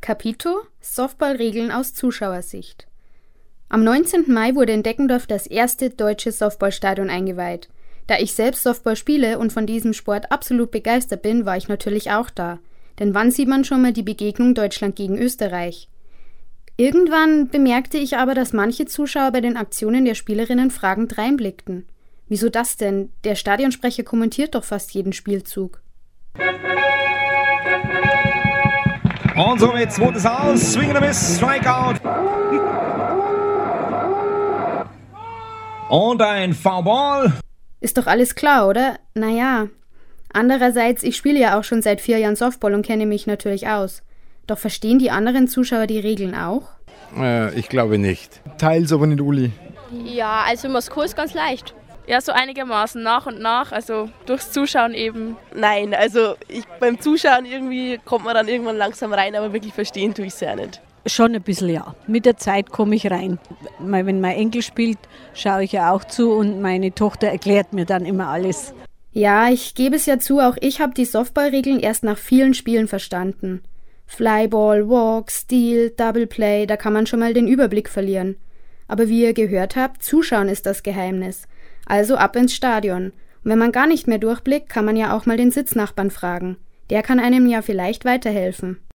Capito: Softballregeln aus Zuschauersicht. Am 19. Mai wurde in Deckendorf das erste deutsche Softballstadion eingeweiht. Da ich selbst Softball spiele und von diesem Sport absolut begeistert bin, war ich natürlich auch da. Denn wann sieht man schon mal die Begegnung Deutschland gegen Österreich? Irgendwann bemerkte ich aber, dass manche Zuschauer bei den Aktionen der Spielerinnen fragend reinblickten. Wieso das denn? Der Stadionsprecher kommentiert doch fast jeden Spielzug. Und somit zweites Aus, Swing and a Miss, Strikeout. Und ein Foulball. Ist doch alles klar, oder? Naja. Andererseits, ich spiele ja auch schon seit 4 Jahren Softball und kenne mich natürlich aus. Doch verstehen die anderen Zuschauer die Regeln auch? Ich glaube nicht. Teils, aber nicht Uli. Ja, also in Moskau ist ganz leicht. Ja, so einigermaßen nach und nach, also durchs Zuschauen eben. Nein, also beim Zuschauen irgendwie kommt man dann irgendwann langsam rein, aber wirklich verstehen tue ich es ja nicht. Schon ein bisschen, ja. Mit der Zeit komme ich rein. Wenn mein Enkel spielt, schaue ich ja auch zu und meine Tochter erklärt mir dann immer alles. Ja, ich gebe es ja zu, auch ich habe die Softballregeln erst nach vielen Spielen verstanden. Flyball, Walk, Steal, Double Play, da kann man schon mal den Überblick verlieren. Aber wie ihr gehört habt, Zuschauen ist das Geheimnis. Also ab ins Stadion. Und wenn man gar nicht mehr durchblickt, kann man ja auch mal den Sitznachbarn fragen. Der kann einem ja vielleicht weiterhelfen.